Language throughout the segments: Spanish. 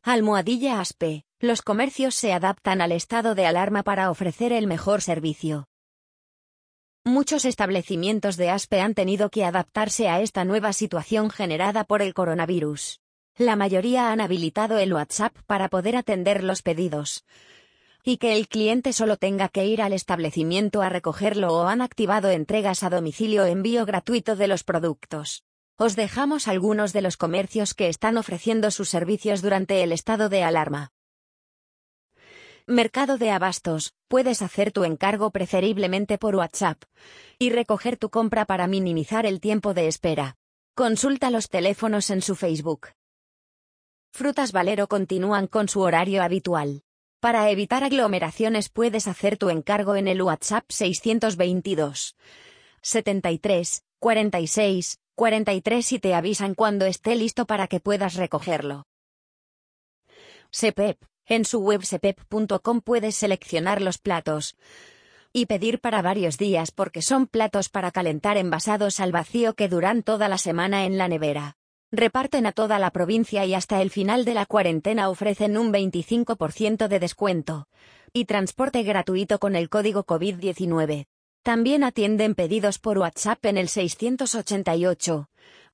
Almohadilla ASPE. Los comercios se adaptan al estado de alarma para ofrecer el mejor servicio. Muchos establecimientos de ASPE han tenido que adaptarse a esta nueva situación generada por el coronavirus. La mayoría han habilitado el WhatsApp para poder atender los pedidos y que el cliente solo tenga que ir al establecimiento a recogerlo, o han activado entregas a domicilio o envío gratuito de los productos. Os dejamos algunos de los comercios que están ofreciendo sus servicios durante el estado de alarma. Mercado de abastos. Puedes hacer tu encargo preferiblemente por WhatsApp y recoger tu compra para minimizar el tiempo de espera. Consulta los teléfonos en su Facebook. Frutas Valero continúan con su horario habitual. Para evitar aglomeraciones puedes hacer tu encargo en el WhatsApp 622 73 46 43 y te avisan cuando esté listo para que puedas recogerlo. Sepep. En su web sepep.com puedes seleccionar los platos y pedir para varios días, porque son platos para calentar envasados al vacío que duran toda la semana en la nevera. Reparten a toda la provincia y hasta el final de la cuarentena ofrecen un 25% de descuento y transporte gratuito con el código COVID-19. También atienden pedidos por WhatsApp en el 688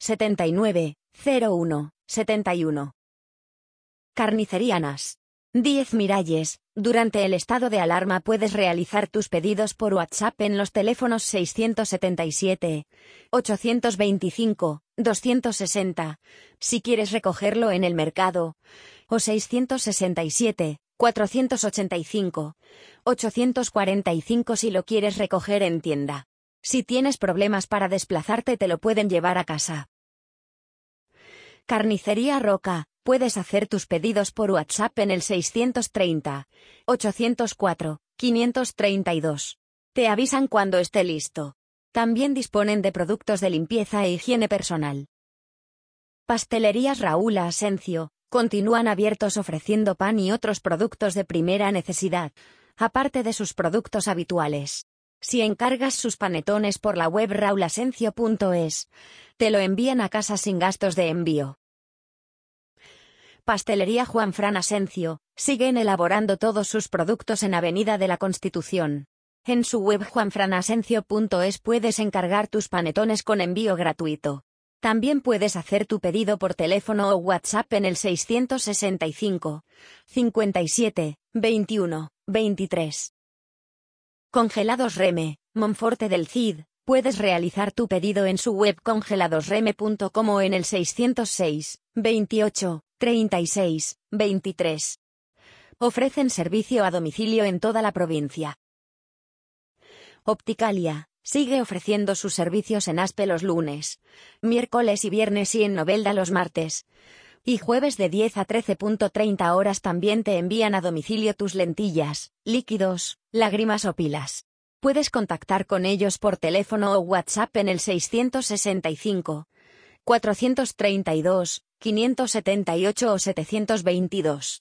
79 01 71. Carnicería Nas. 10 Miralles. Durante el estado de alarma puedes realizar tus pedidos por WhatsApp en los teléfonos 677 825 260, si quieres recogerlo en el mercado, o 667 485 845 si lo quieres recoger en tienda. Si tienes problemas para desplazarte, te lo pueden llevar a casa. Carnicería Roca. Puedes hacer tus pedidos por WhatsApp en el 630 804 532. Te avisan cuando esté listo. También disponen de productos de limpieza e higiene personal. Pastelerías Raúl Asencio. Continúan abiertos ofreciendo pan y otros productos de primera necesidad, aparte de sus productos habituales. Si encargas sus panetones por la web raulasencio.es, te lo envían a casa sin gastos de envío. Pastelería Juan Fran Asencio. Siguen elaborando todos sus productos en Avenida de la Constitución. En su web juanfranasencio.es puedes encargar tus panetones con envío gratuito. También puedes hacer tu pedido por teléfono o WhatsApp en el 665 57 21 23. Congelados Reme. Monforte del Cid. Puedes realizar tu pedido en su web congeladosreme.com o en el 606 28 36 23. Ofrecen servicio a domicilio en toda la provincia. Opticalia. Sigue ofreciendo sus servicios en ASPE los lunes, miércoles y viernes, y en Novelda los martes y jueves de 10 a 13:30 horas. También te envían a domicilio tus lentillas, líquidos, lágrimas o pilas. Puedes contactar con ellos por teléfono o WhatsApp en el 665 432 578 o 722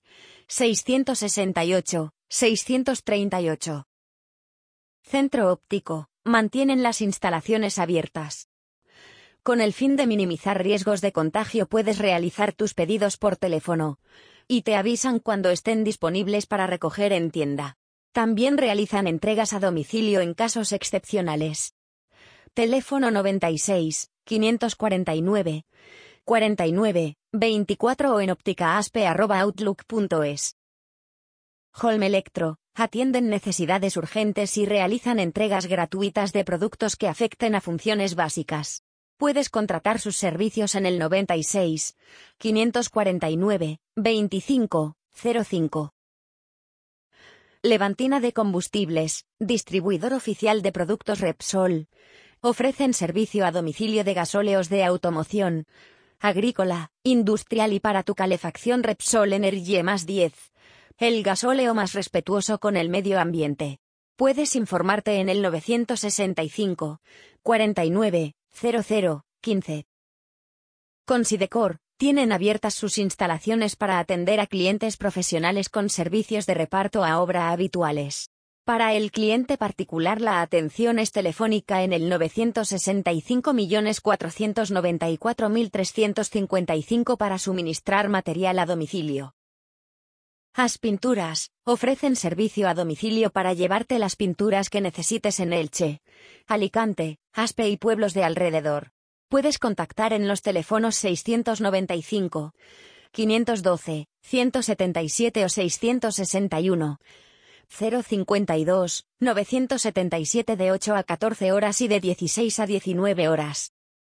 668 638. Centro Óptico. Mantienen las instalaciones abiertas. Con el fin de minimizar riesgos de contagio puedes realizar tus pedidos por teléfono y te avisan cuando estén disponibles para recoger en tienda. También realizan entregas a domicilio en casos excepcionales. Teléfono 96 549 49 24 o en opticaaspe@outlook.es. Home Electro. Atienden necesidades urgentes y realizan entregas gratuitas de productos que afecten a funciones básicas. Puedes contratar sus servicios en el 96 549 25 05. Levantina de Combustibles. Distribuidor oficial de productos Repsol. Ofrecen servicio a domicilio de gasóleos de automoción, agrícola, industrial y para tu calefacción. Repsol Energy +10. El gasóleo más respetuoso con el medio ambiente. Puedes informarte en el 965 49 00 15. Considecor. Tienen abiertas sus instalaciones para atender a clientes profesionales con servicios de reparto a obra habituales. Para el cliente particular la atención es telefónica en el 965.494.355 para suministrar material a domicilio. As Pinturas, ofrecen servicio a domicilio para llevarte las pinturas que necesites en Elche, Alicante, Aspe y pueblos de alrededor. Puedes contactar en los teléfonos 695 512 177 o 661 052 977 de 8 a 14 horas y de 16 a 19 horas.